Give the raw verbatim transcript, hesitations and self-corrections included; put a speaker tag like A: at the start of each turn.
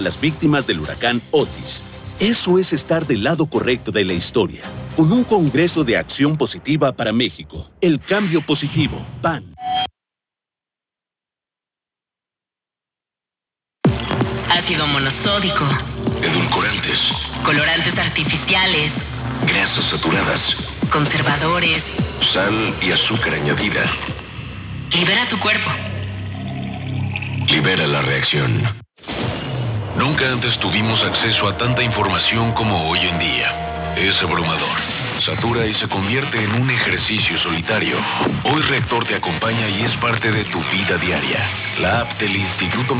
A: las víctimas del huracán Otis. Eso es estar del lado correcto de la historia. Con un Congreso de Acción Positiva para México. El cambio positivo. P A N.
B: Ácido monosódico.
C: Edulcorantes.
B: Colorantes artificiales.
C: Grasas saturadas.
B: Conservadores.
C: Sal y azúcar añadida.
B: Libera tu cuerpo.
C: Libera la reacción. Nunca antes tuvimos acceso a tanta información como hoy en día. Es abrumador. Satura y se convierte en un ejercicio solitario. Hoy Reactor te acompaña y es parte de tu vida diaria. La app del Instituto